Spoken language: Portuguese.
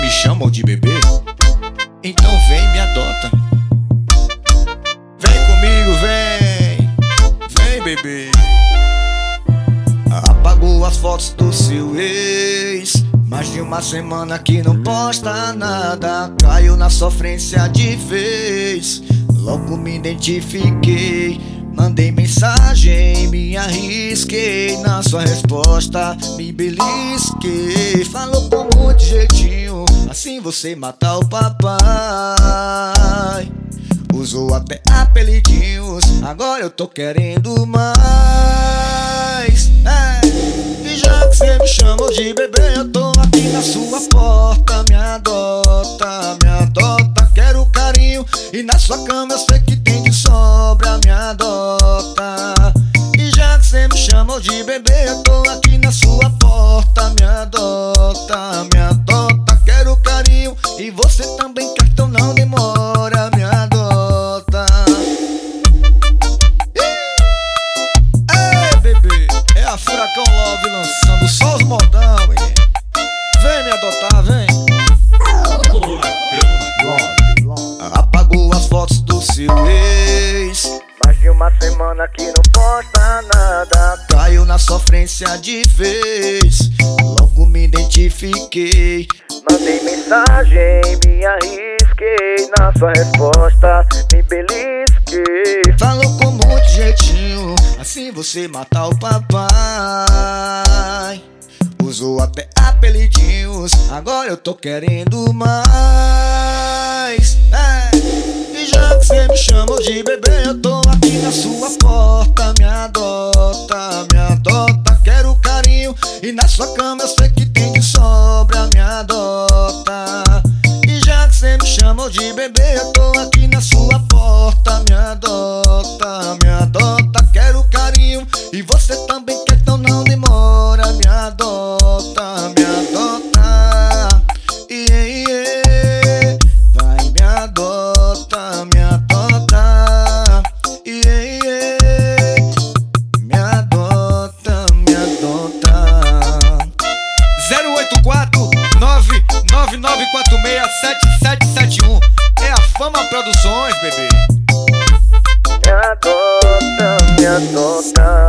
me chamam de bebê? Então vem, me adota. Vem comigo, vem. Vem, bebê. Apagou as fotos do seu ex. Mais de uma semana que não posta nada. Caiu na sofrência de vez. Logo me identifiquei. Mandei mensagem, me arrisquei. Na sua resposta me belisquei. Falou com muito jeitinho, assim você mata o papai. Usou até apelidinhos, agora eu tô querendo mais. E já que você me chamou de bebê, eu tô aqui na sua porta. Me adota, me adota. Quero carinho e na sua cama eu sei que tem de sobra. Me adota. E já que você me chamou de bebê, eu tô aqui na sua porta. Me adota, me adota. Quero carinho e você também quer, então não demora. Me adota. Ei, bebê, é a Furacão Love lançando só os modão, hein? Vem me adotar, vem. Apagou as fotos do seu ex. Mais de uma semana que não posta nada. Caiu na sofrência de vez. Logo me identifiquei. Mandei mensagem, me arrisquei. Na sua resposta me belisquei. Falou com muito jeitinho, assim você mata o papai. Usou até apelidinhos, agora eu tô querendo mais. E já que você me chamou de bebê, eu tô aqui na sua porta. Me adota, me adota. Quero carinho e na sua cama eu sei que tem de sobra. Me adota. E já que você me chamou de bebê, eu tô aqui na sua porta. Me adota, me adota. Quero carinho e você também quer, então não demora. Me adota, me adota. Yeah. Vai, me adota, me adota. Yeah. Me adota, me adota. 084 999467771. É a Fama Produções, bebê. Me adota, me adota.